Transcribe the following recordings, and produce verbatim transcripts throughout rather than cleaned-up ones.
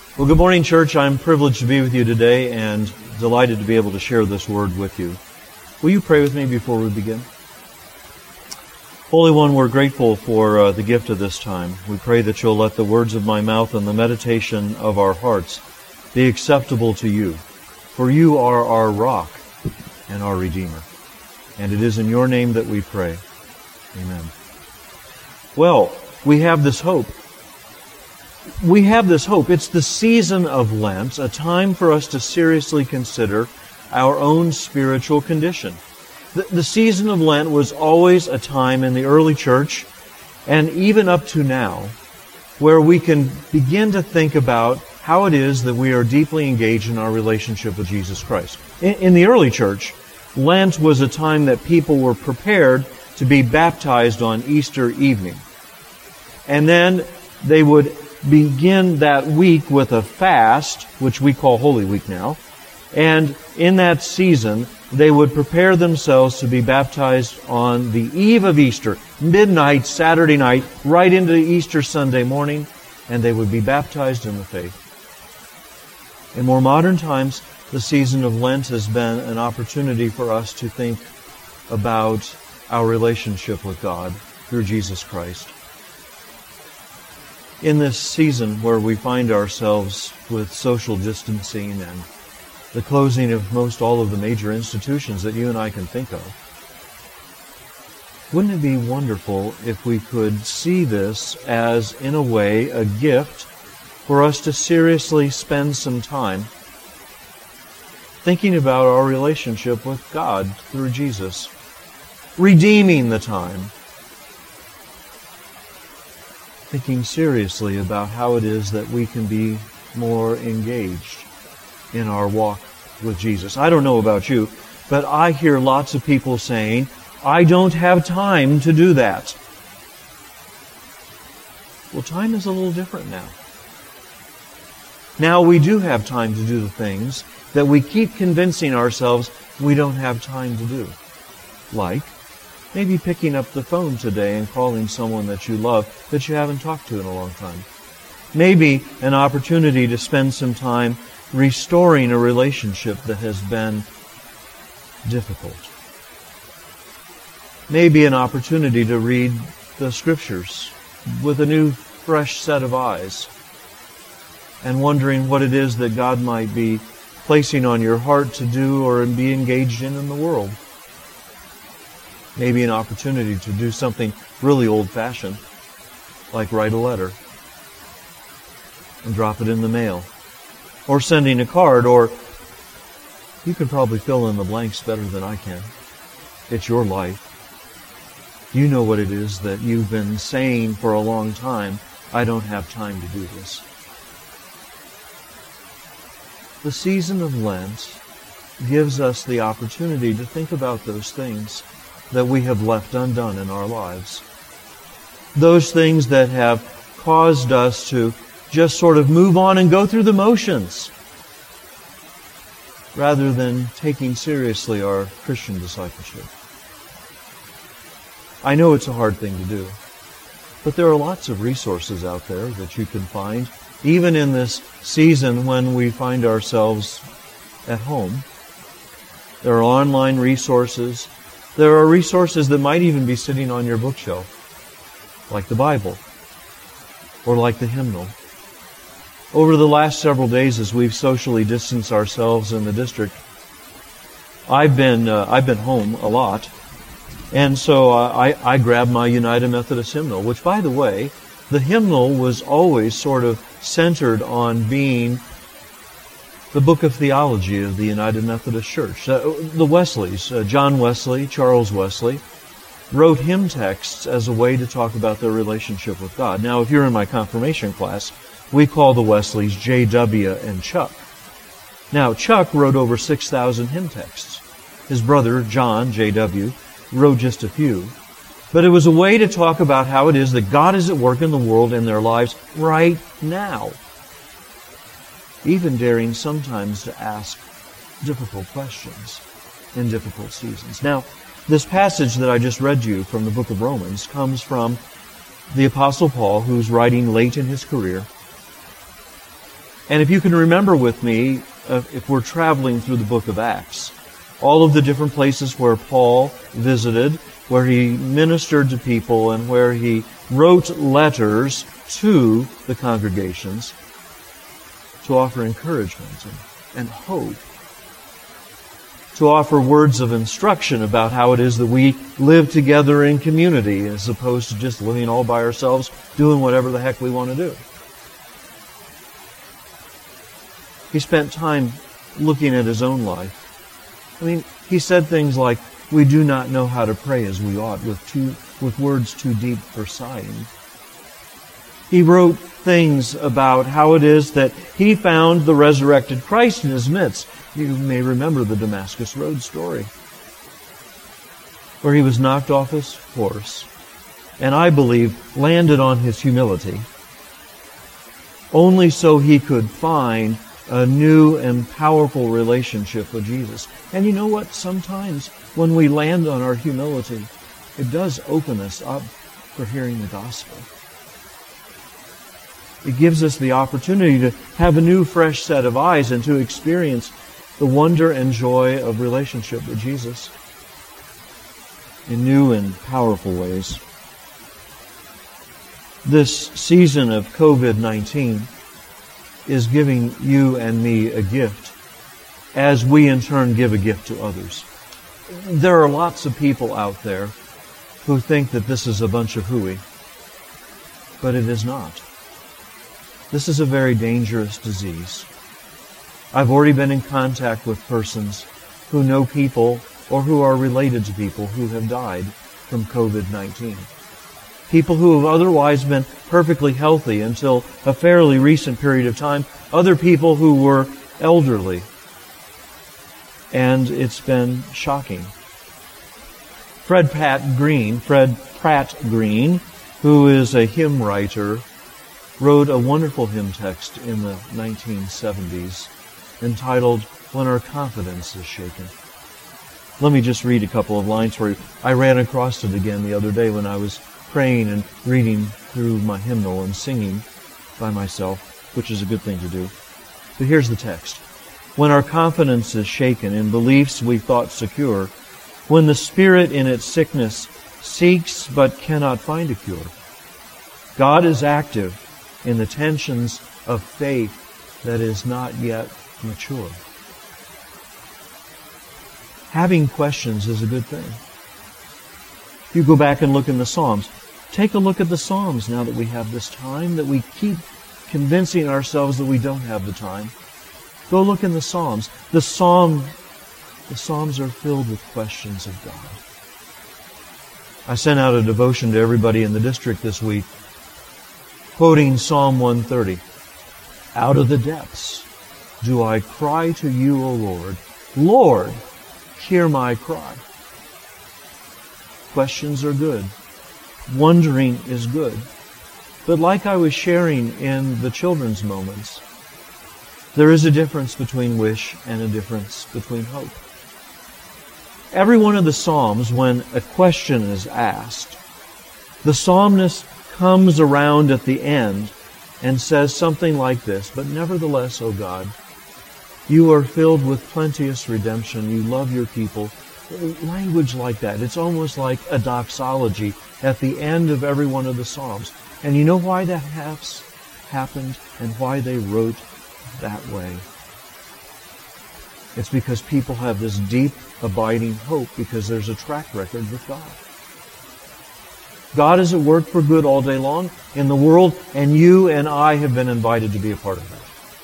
Well, good morning, church. I'm privileged to be with you today and delighted to be able to share this word with you. Will you pray with me before we begin? Holy One, we're grateful for uh, the gift of this time. We pray that you'll let the words of my mouth and the meditation of our hearts be acceptable to you. For you are our rock and our Redeemer. And it is in your name that we pray. Amen. Well, we have this hope. We have this hope. It's the season of Lent, a time for us to seriously consider our own spiritual condition. The, the season of Lent was always a time in the early church, and even up to now, where we can begin to think about how it is that we are deeply engaged in our relationship with Jesus Christ. In, in the early church, Lent was a time that people were prepared to be baptized on Easter evening. And then they would begin that week with a fast, which we call Holy Week now. And in that season, they would prepare themselves to be baptized on the eve of Easter, midnight, Saturday night, right into Easter Sunday morning, and they would be baptized in the faith. In more modern times, the season of Lent has been an opportunity for us to think about our relationship with God through Jesus Christ. In this season where we find ourselves with social distancing and the closing of most all of the major institutions that you and I can think of, wouldn't it be wonderful if we could see this as, in a way, a gift for us to seriously spend some time thinking about our relationship with God through Jesus, redeeming the time, thinking seriously about how it is that we can be more engaged in our walk with Jesus. I don't know about you, but I hear lots of people saying, I don't have time to do that. Well, time is a little different now. Now we do have time to do the things that we keep convincing ourselves we don't have time to do. Like maybe picking up the phone today and calling someone that you love that you haven't talked to in a long time. Maybe an opportunity to spend some time restoring a relationship that has been difficult. Maybe an opportunity to read the Scriptures with a new, fresh set of eyes and wondering what it is that God might be placing on your heart to do or be engaged in in the world. Maybe an opportunity to do something really old-fashioned, like write a letter and drop it in the mail, or sending a card, or you could probably fill in the blanks better than I can. It's your life. You know what it is that you've been saying for a long time, I don't have time to do this. The season of Lent gives us the opportunity to think about those things that we have left undone in our lives. Those things that have caused us to just sort of move on and go through the motions, rather than taking seriously our Christian discipleship. I know it's a hard thing to do, but there are lots of resources out there that you can find, even in this season when we find ourselves at home. There are online resources. There are resources that might even be sitting on your bookshelf, like the Bible, or like the hymnal. Over the last several days, as we've socially distanced ourselves in the district, I've been uh, I've been home a lot, and so uh, I I grabbed my United Methodist hymnal, which, by the way, the hymnal was always sort of centered on being the book of theology of the United Methodist Church. Uh, the Wesleys, uh, John Wesley, Charles Wesley, wrote hymn texts as a way to talk about their relationship with God. Now, if you're in my confirmation class, we call the Wesleys J W and Chuck. Now, Chuck wrote over six thousand hymn texts. His brother, John J W, wrote just a few. But it was a way to talk about how it is that God is at work in the world in their lives right now, even daring sometimes to ask difficult questions in difficult seasons. Now, this passage that I just read to you from the book of Romans comes from the Apostle Paul, who's writing late in his career. And if you can remember with me, uh, if we're traveling through the book of Acts, all of the different places where Paul visited, where he ministered to people, and where he wrote letters to the congregations to offer encouragement and, and hope, to offer words of instruction about how it is that we live together in community as opposed to just living all by ourselves, doing whatever the heck we want to do. He spent time looking at his own life. I mean, he said things like, we do not know how to pray as we ought, with too, with words too deep for sighing. He wrote things about how it is that he found the resurrected Christ in his midst. You may remember the Damascus Road story, where he was knocked off his horse, and I believe landed on his humility, only so he could find a new and powerful relationship with Jesus. And you know what? Sometimes when we land on our humility, it does open us up for hearing the gospel. It gives us the opportunity to have a new, fresh set of eyes and to experience the wonder and joy of relationship with Jesus in new and powerful ways. This season of covid nineteen is giving you and me a gift as we in turn give a gift to others. There are lots of people out there who think that this is a bunch of hooey, but it is not. This is a very dangerous disease. I've already been in contact with persons who know people or who are related to people who have died from covid nineteen. People who have otherwise been perfectly healthy until a fairly recent period of time. Other people who were elderly. And it's been shocking. Fred Pratt Green, Fred Pratt Green, who is a hymn writer, wrote a wonderful hymn text in the nineteen seventies entitled, When Our Confidence is Shaken. Let me just read a couple of lines for you. I ran across it again the other day when I was praying and reading through my hymnal and singing by myself, which is a good thing to do. But here's the text. When our confidence is shaken in beliefs we thought secure, when the spirit in its sickness seeks but cannot find a cure, God is active in the tensions of faith that is not yet mature. Having questions is a good thing. If you go back and look in the Psalms, take a look at the Psalms now that we have this time, that we keep convincing ourselves that we don't have the time. Go look in the Psalms. The Psalm, the Psalms are filled with questions of God. I sent out a devotion to everybody in the district this week, quoting Psalm one thirty. Out of the depths do I cry to you, O Lord. Lord, hear my cry. Questions are good. Wondering is good. But like I was sharing in the children's moments, there is a difference between wish and a difference between hope. Every one of the Psalms, when a question is asked, the psalmist comes around at the end and says something like this, but nevertheless, O God, you are filled with plenteous redemption. You love your people. Language like that. It's almost like a doxology at the end of every one of the Psalms. And you know why that has happened and why they wrote that way? It's because people have this deep, abiding hope because there's a track record with God. God is at work for good all day long in the world, and you and I have been invited to be a part of that.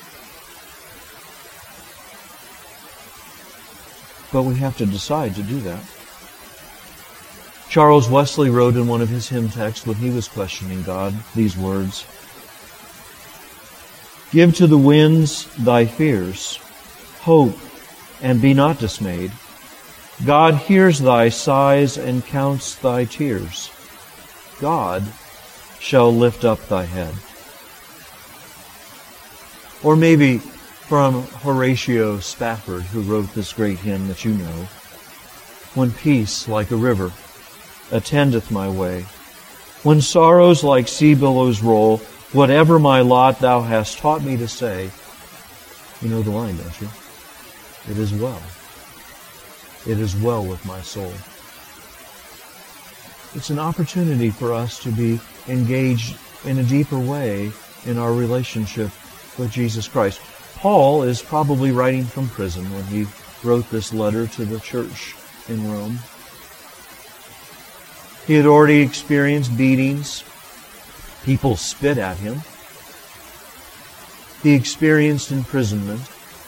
But we have to decide to do that. Charles Wesley wrote in one of his hymn texts when he was questioning God these words, Give to the winds thy fears, hope, and be not dismayed. God hears thy sighs and counts thy tears. God shall lift up thy head. Or maybe from Horatio Spafford, who wrote this great hymn that you know, when peace like a river attendeth my way, when sorrows like sea billows roll, whatever my lot thou hast taught me to say, You know the line, don't you? It is well. It is well with my soul. It's an opportunity for us to be engaged in a deeper way in our relationship with Jesus Christ. Paul is probably writing from prison when he wrote this letter to the church in Rome. He had already experienced beatings. People spit at him. He experienced imprisonment.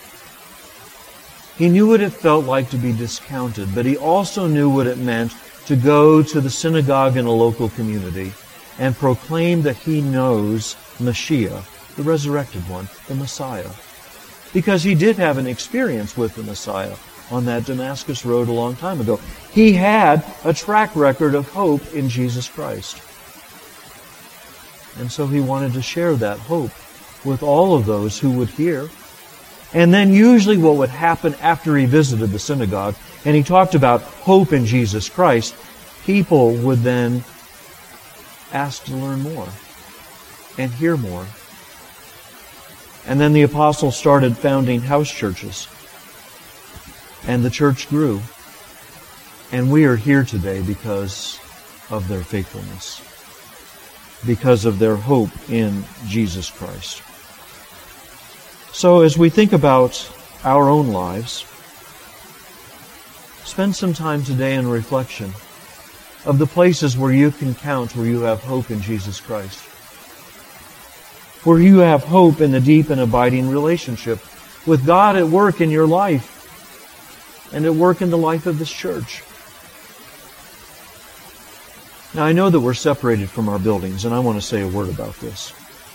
He knew what it felt like to be discounted, but he also knew what it meant to go to the synagogue in a local community and proclaim that he knows Mashiach, the resurrected one, the Messiah. Because he did have an experience with the Messiah on that Damascus road a long time ago. He had a track record of hope in Jesus Christ. And so he wanted to share that hope with all of those who would hear. And then usually what would happen after he visited the synagogue, and he talked about hope in Jesus Christ, people would then ask to learn more and hear more. And then the apostles started founding house churches. And the church grew. And we are here today because of their faithfulness, because of their hope in Jesus Christ. So as we think about our own lives, spend some time today in reflection of the places where you can count where you have hope in Jesus Christ, where you have hope in the deep and abiding relationship with God at work in your life and at work in the life of this church. Now, I know that we're separated from our buildings, and I want to say a word about this.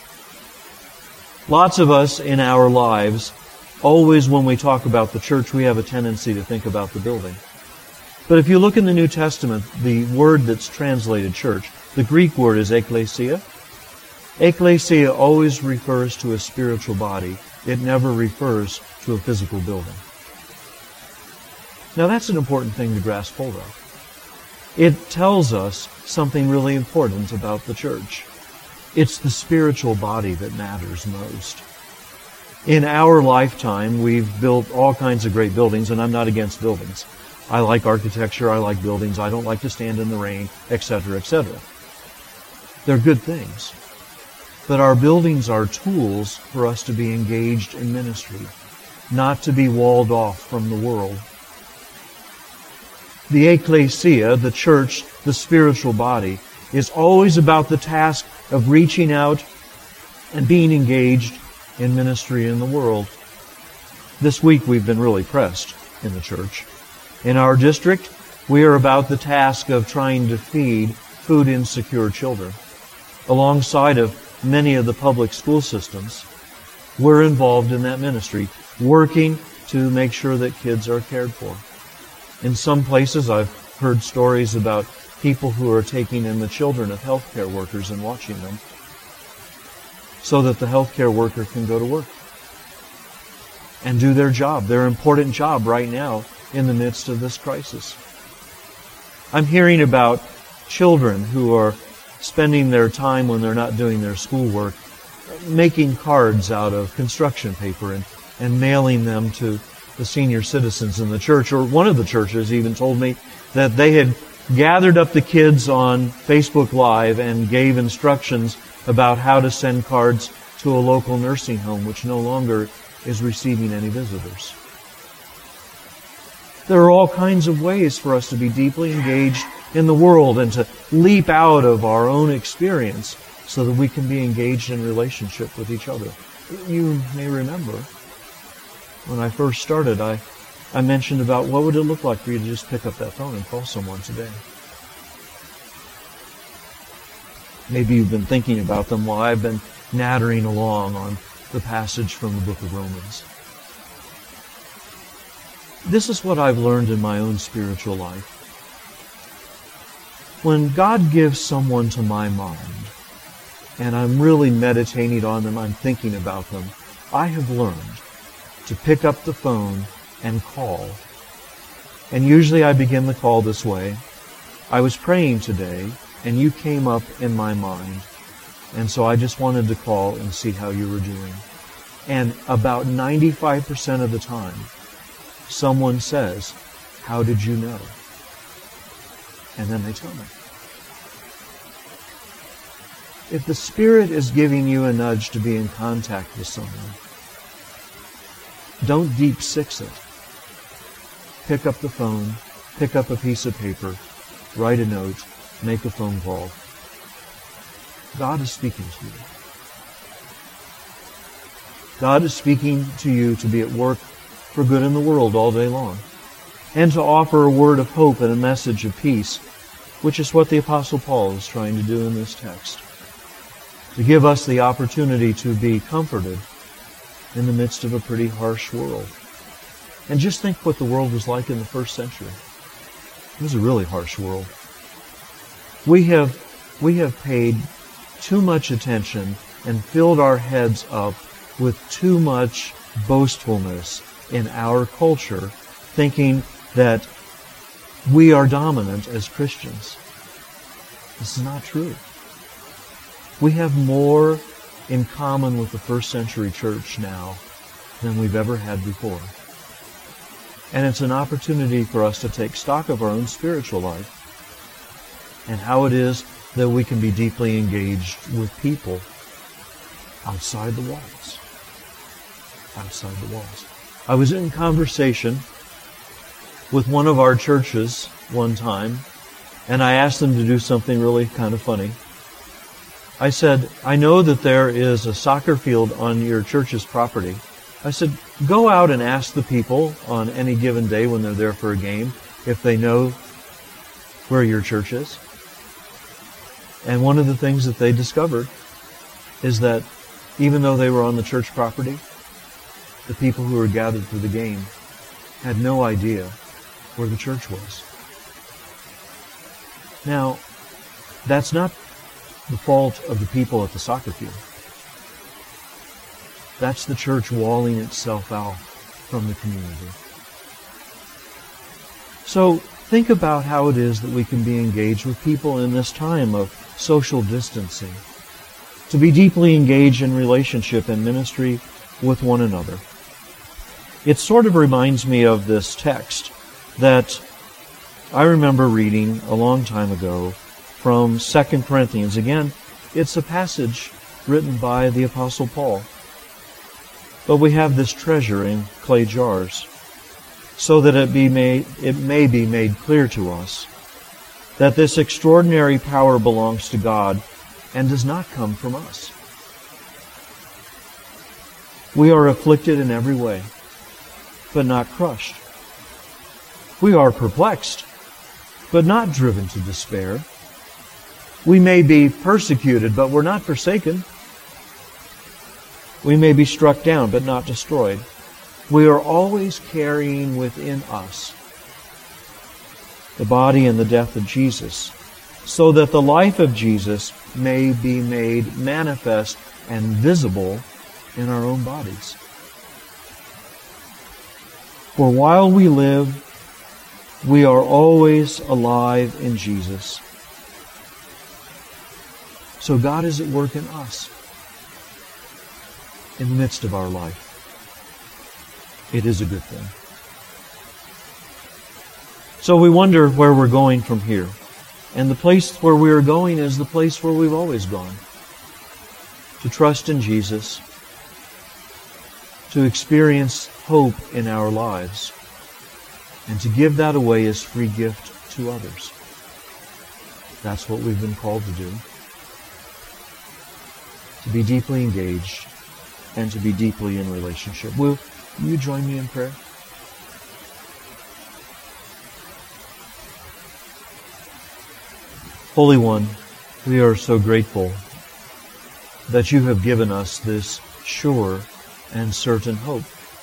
Lots of us in our lives, always when we talk about the church, we have a tendency to think about the building. But if you look in the New Testament, the word that's translated church, the Greek word is ekklesia. Ekklesia always refers to a spiritual body. It never refers to a physical building. Now that's an important thing to grasp hold of. It tells us something really important about the church. It's the spiritual body that matters most. In our lifetime, we've built all kinds of great buildings, and I'm not against buildings. I like architecture, I like buildings, I don't like to stand in the rain, et cetera, et cetera. They're good things. But our buildings are tools for us to be engaged in ministry, not to be walled off from the world. The ecclesia, the church, the spiritual body, is always about the task of reaching out and being engaged in ministry in the world. This week we've been really pressed in the church. In our district, we are about the task of trying to feed food insecure children. Alongside of many of the public school systems, we're involved in that ministry, working to make sure that kids are cared for. In some places, I've heard stories about people who are taking in the children of healthcare workers and watching them so that the healthcare worker can go to work and do their job, their important job right now in the midst of this crisis. I'm hearing about children who are spending their time when they're not doing their schoolwork making cards out of construction paper and, and mailing them to the senior citizens in the church. Or one of the churches even told me that they had gathered up the kids on Facebook Live and gave instructions about how to send cards to a local nursing home which no longer is receiving any visitors. There are all kinds of ways for us to be deeply engaged in the world and to leap out of our own experience so that we can be engaged in relationship with each other. You may remember when I first started, I, I mentioned about what would it look like for you to just pick up that phone and call someone today. Maybe you've been thinking about them while I've been nattering along on the passage from the book of Romans. This is what I've learned in my own spiritual life. When God gives someone to my mind, and I'm really meditating on them, I'm thinking about them, I have learned to pick up the phone and call. And usually I begin the call this way. I was praying today, and you came up in my mind. And so I just wanted to call and see how you were doing. And about ninety-five percent of the time, someone says, "How did you know?" And then they tell me. If the Spirit is giving you a nudge to be in contact with someone, don't deep six it. Pick up the phone, pick up a piece of paper, write a note, make a phone call. God is speaking to you. God is speaking to you to be at work for good in the world all day long, and to offer a word of hope and a message of peace, which is what the Apostle Paul is trying to do in this text. To give us the opportunity to be comforted in the midst of a pretty harsh world. And just think what the world was like in the first century. It was a really harsh world. We have, we have paid too much attention and filled our heads up with too much boastfulness in our culture, thinking that we are dominant as Christians. This is not true. We have more in common with the first century church now than we've ever had before. And it's an opportunity for us to take stock of our own spiritual life and how it is that we can be deeply engaged with people outside the walls. Outside the walls. I was in conversation with one of our churches one time, and I asked them to do something really kind of funny. I said, "I know that there is a soccer field on your church's property." I said, "Go out and ask the people on any given day when they're there for a game if they know where your church is." And one of the things that they discovered is that even though they were on the church property, the people who were gathered for the game had no idea where the church was. Now, that's not the fault of the people at the soccer field. That's the church walling itself out from the community. So think about how it is that we can be engaged with people in this time of social distancing, to be deeply engaged in relationship and ministry with one another. It sort of reminds me of this text that I remember reading a long time ago from Second Corinthians. Again, it's a passage written by the Apostle Paul. But we have this treasure in clay jars so that it be made, it may be made clear to us that this extraordinary power belongs to God and does not come from us. We are afflicted in every way, but not crushed. We are perplexed, but not driven to despair. We may be persecuted, but we're not forsaken. We may be struck down, but not destroyed. We are always carrying within us the body and the death of Jesus, so that the life of Jesus may be made manifest and visible in our own bodies. For while we live, we are always alive in Jesus. So God is at work in us, in the midst of our life. It is a good thing. So we wonder where we're going from here. And the place where we are going is the place where we've always gone. To trust in Jesus, to experience hope in our lives, and to give that away as free gift to others. That's what we've been called to do. To be deeply engaged and to be deeply in relationship. Will you join me in prayer? Holy One, we are so grateful that you have given us this sure and certain hope.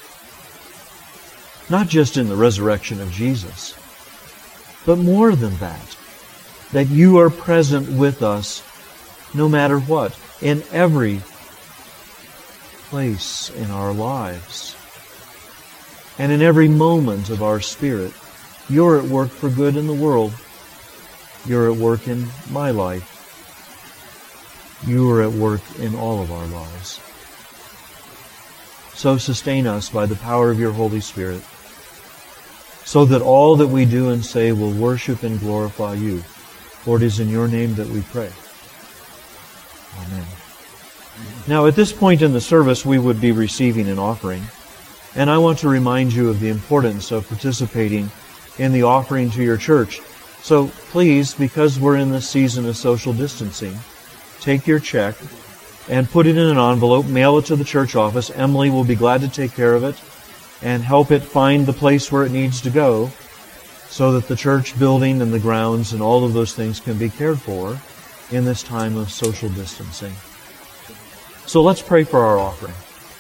Not just in the resurrection of Jesus, but more than that, that you are present with us no matter what, in every place in our lives, and in every moment of our spirit. You're at work for good in the world. You're at work in my life. You are at work in all of our lives. So sustain us by the power of your Holy Spirit, so that all that we do and say will worship and glorify you. For it is in your name that we pray. Amen. Now, at this point in the service, we would be receiving an offering. And I want to remind you of the importance of participating in the offering to your church. So please, because we're in this season of social distancing, take your check and put it in an envelope, mail it to the church office. Emily will be glad to take care of it and help it find the place where it needs to go so that the church building and the grounds and all of those things can be cared for in this time of social distancing. So let's pray for our offering.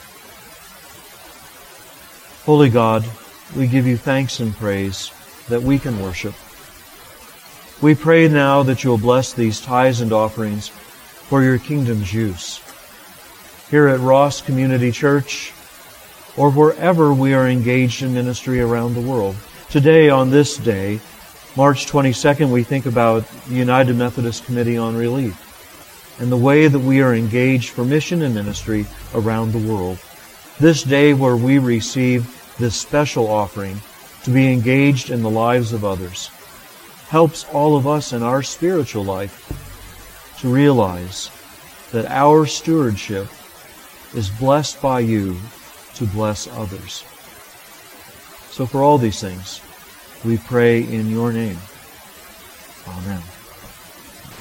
Holy God, we give you thanks and praise that we can worship. We pray now that you'll bless these tithes and offerings for your kingdom's use. Here at Ross Community Church, or wherever we are engaged in ministry around the world. Today, on this day, March twenty-second, we think about the United Methodist Committee on Relief and the way that we are engaged for mission and ministry around the world. This day where we receive this special offering to be engaged in the lives of others helps all of us in our spiritual life to realize that our stewardship is blessed by you to bless others. So for all these things, we pray in your name. Amen.